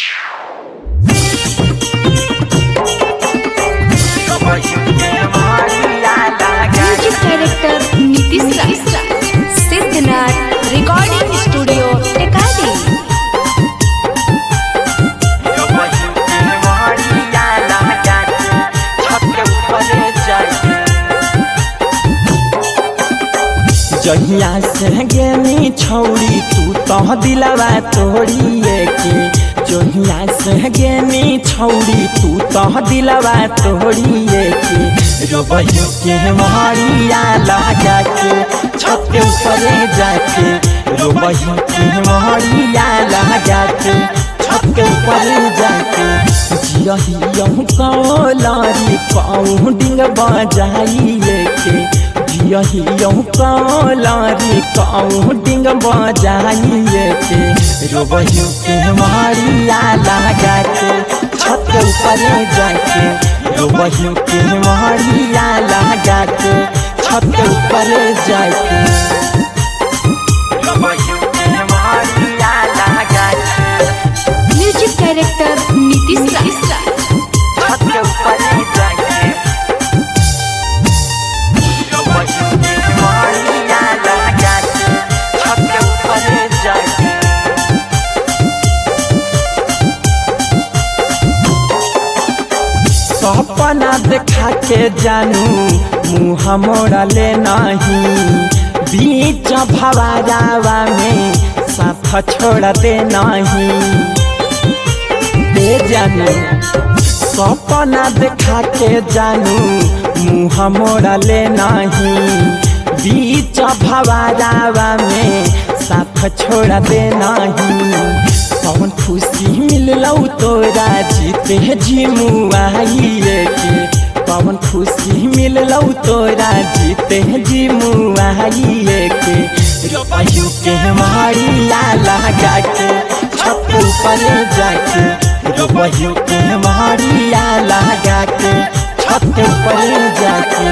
Music director Nitish Raj, Siddhnath recording studio Tekadi. जहिया से गेनी छौड़ी तू तो दिलवा तोड़िए के, जहिया से गेनी छौड़ी तू तो दिलवा तोड़िए के, रोबयू के मारिया लगा के छत के ऊपर जाके, रोबयू के मारिया लगा के छत के ऊपर जाके, जियहियहु कौलारी काउंडिंग बजाइए के, यही कौलारी काउंटिंग बजाइए के, रोबयू के मारिया लगा के छत के ऊपर जाके, रोबयू के मारिया लगा के छत के ऊपर जाके, रोबयू के मारिया लगा के। म्यूजिक डायरेक्टर नीतीश राज, छत के ऊपर जाके, सपना देखा के जानू मुँह मोड़ा ले नहीं, बीच भवारावा में साथ छोड़ दे नहीं, दे जानू सपना देखा के जानू मुँह मोड़ा ले नहीं, बीच भवारावा में साथ छोड़ दे नहीं, कौन खुशी मिललौ तोरा जीते जी मुआइए के, कौन खुशी मिललौ तोरा जीते जी मुआइए के, रोबयू के मारिया लगा के छत ऊपर जाके, रोबयू के मारिया लगा के छत ऊपर जाके,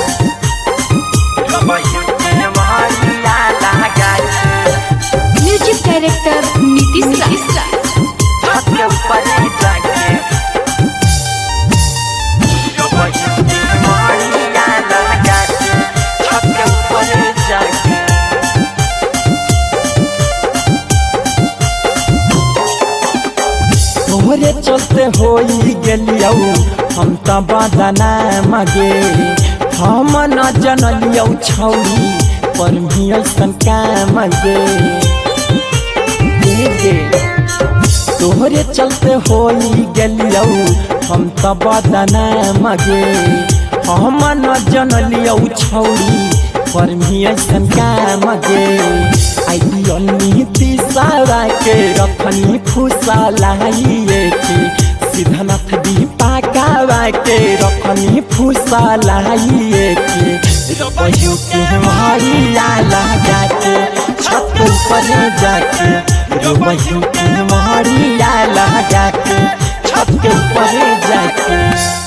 रोबयू के मारिया लगा के। म्यूजिक डायरेक्टर नीतीश राज, छत के ऊपर जाके, रोबयू के मारिया लगा के छत के ऊपर जाके, तोहरे चलते होई गेलियौ हम त बदना मगे, हम न जनलियौ छौरी पर भी ऐसन काम गे, तोहरे चलते होई गेलियौ हम त बदना मगे, हम न जनलियौ छौरी पर भी ऐसन काम गे, आइडियल नीतीशवा के रखनी फुसलाइए के, सिद्धनाथ दीपकवा के रखनी फुसलाइए के, रोबयू के मारिया लगा के छत ऊपर जाके, रोबयू के मारिया लगा के छत के ऊपर जाके।